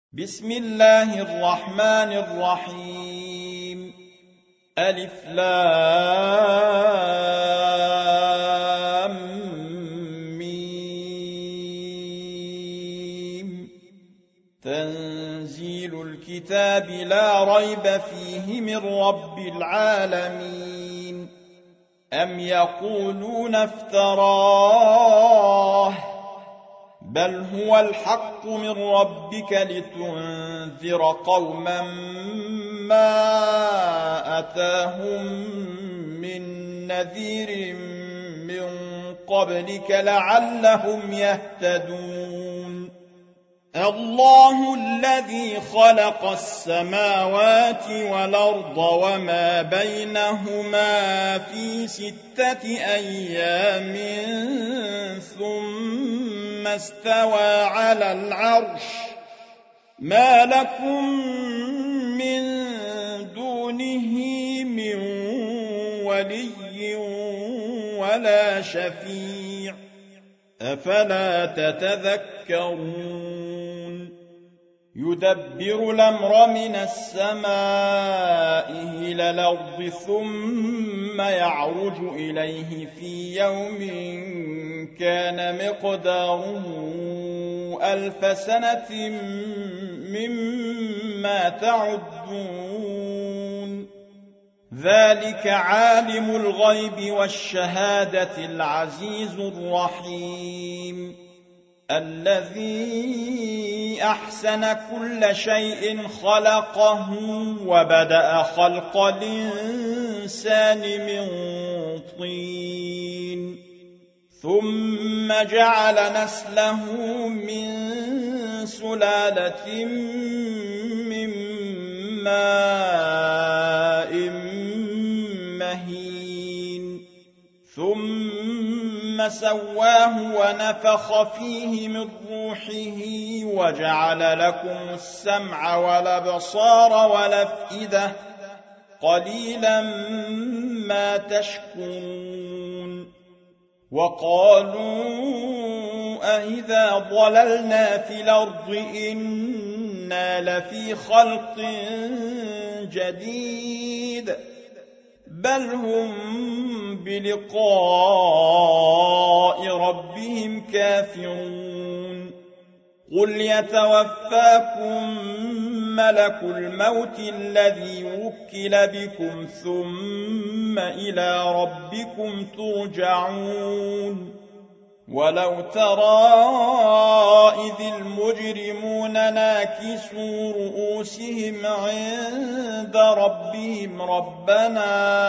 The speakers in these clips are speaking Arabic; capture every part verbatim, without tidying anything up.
بسم الله الرحمن الرحيم ألف لام ميم تنزيل الكتاب لا ريب فيه من رب العالمين أم يقولون افتراه بل هو الحق من ربك لتنذر قوما ما أتاهم من نذير من قبلك لعلهم يهتدون الله الذي خلق السماوات والأرض وما بينهما في ستة أيام ثم استوى على العرش ما لكم من دونه من ولي ولا شفيع أفلا تتذكرون يدبر الأمر من السماء إلى الأرض ثم يعرج إليه في يوم كان مقداره ألف سنة مما تعدون ذلك عالم الغيب والشهادة العزيز الرحيم الذي أحسن كل شيء خلقه وبدأ خلق الإنسان من طين ثم جعل نسله من سلالة من ماء مهين ثم سواه ونفخ فيه من روحه وجعل لكم السمع والأبصار والأفئدة قليلا ما تشكرون وقالوا أإذا ضللنا في الأرض إنا لفي خلق جديد بل هم بلقاء ربهم كافرون قل يتوفاكم ملك الموت الذي وكل بكم ثم إلى ربكم ترجعون ولو ترى إذ المجرمون ناكسوا رؤوسهم عند ربهم ربنا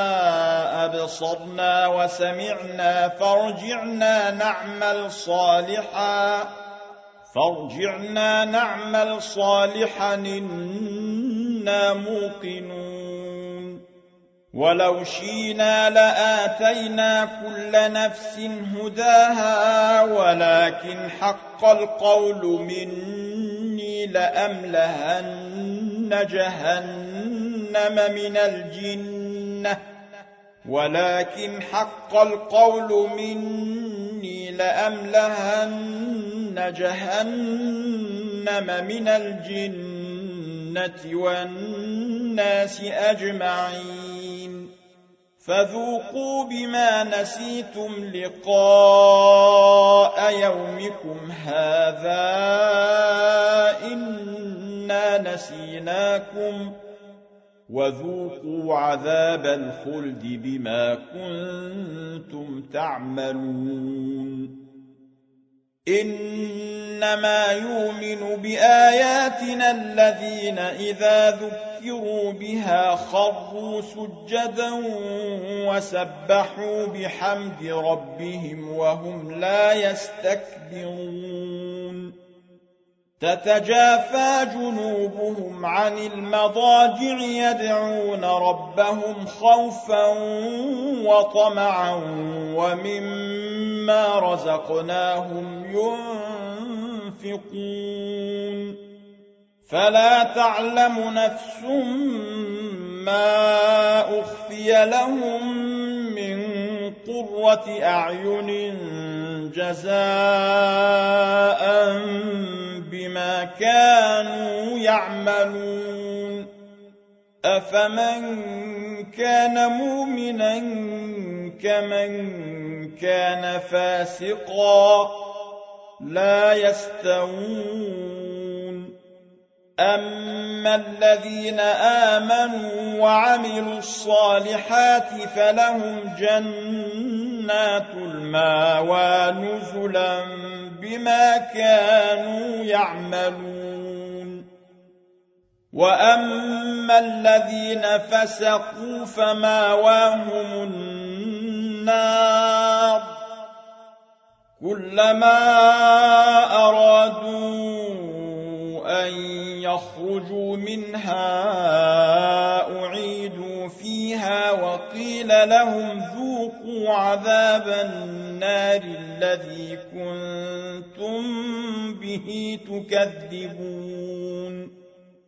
أبصرنا وسمعنا فارجعنا نعمل صالحا فارجعنا نعمل صالحا إنا موقنون ولو شئنا لآتينا كل نفس هداها ولكن حق القول مني لأملأن جهنم من الجنة ولكن حق القول مني لأملأن جهنم من الجنة والناس أجمعين فذوقوا بما نسيتم لقاء يومكم هذا إنا نسيناكم وذوقوا عذاب الخلد بما كنتم تعملون إنما يؤمن بآياتنا الذين إذا ذكروا بها خروا سجدا وسبحوا بحمد ربهم وهم لا يستكبرون تتجافى جنوبهم عن المضاجع يدعون ربهم خوفا وطمعا ومما رزقناهم ينفقون فلا تعلم نفس ما أخفي لهم من قرة أعين جزاء بما كانوا يعملون أفمن كان مؤمنا كمن كان فاسقا لا يستوون أما الذين آمنوا وعملوا الصالحات فلهم جنات المأوى نزلا بما كانوا يعملون وأما الذين فسقوا فمأواهم النار كلما أرادوا أن يخرجوا منها أعيدوا فيها وقيل لهم ذوقوا عذاب النار الذي كنتم به تكذبون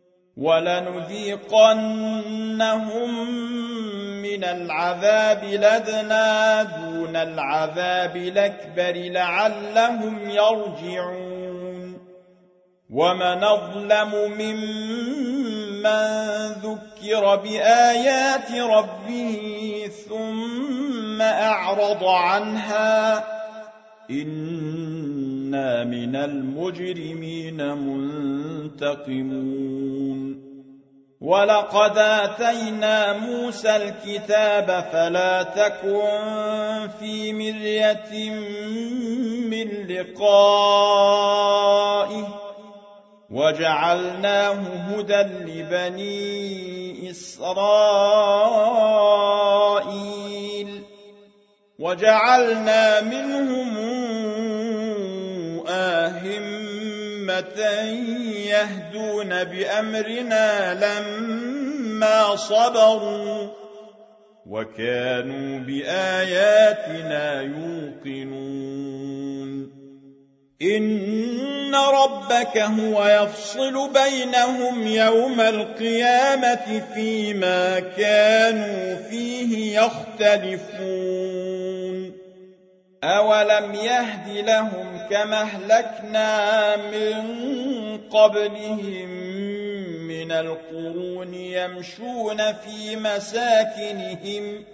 ولنذيقنهم من العذاب الأدنى دون العذاب الأكبر لعلهم يرجعون ومن أظلم ممن ذكر بآيات ربه ثم أعرض عنها إنا من المجرمين منتقمون ولقد آتينا موسى الكتاب فلا تكن في مرية من لقائه وجعلناه هدى لبني إسرائيل وجعلنا منهم أئمة يهدون بأمرنا لما صبروا وكانوا بآياتنا يوقنون إن ربك هو يفصل بينهم يوم القيامة فيما كانوا فيه يختلفون أولم يهد لهم كما أهلكنا من قبلهم من القرون يمشون في مساكنهم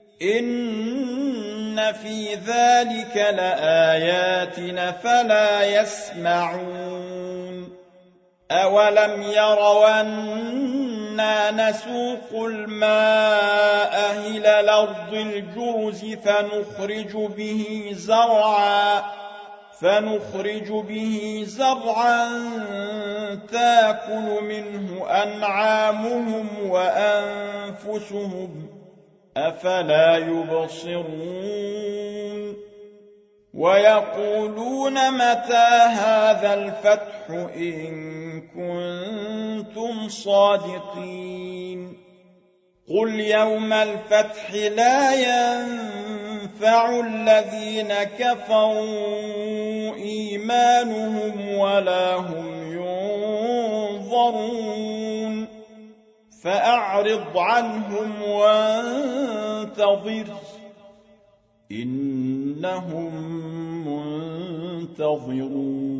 إن في ذلك لآيات فلا يسمعون أولم يروا أنا نسوق الماء إلى الأرض الجرز فنخرج به زرعا فنخرج به زرعا تأكل منه أنعامهم وأنفسهم أفلا يبصرون ويقولون متى هذا الفتح إن كنتم صادقين قل يوم الفتح لا ينفع الذين كفروا إيمانهم ولا هم ينظرون فأعرض عنهم وانتظر إنهم منتظرون